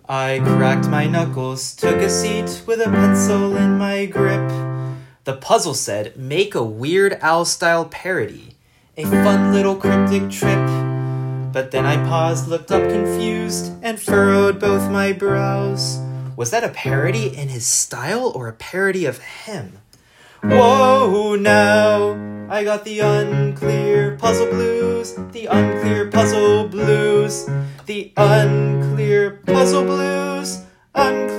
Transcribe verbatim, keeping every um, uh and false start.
I cracked my knuckles, took a seat with a pencil in my grip. The puzzle said, make a Weird Al-style parody, a fun little cryptic trip. But then I paused, looked up confused, and furrowed both my brows. Was that a parody in his style or a parody of him? Whoa, now I got the unclear puzzle blues, the unclear puzzle blues, the unclear puzzle blues, unclear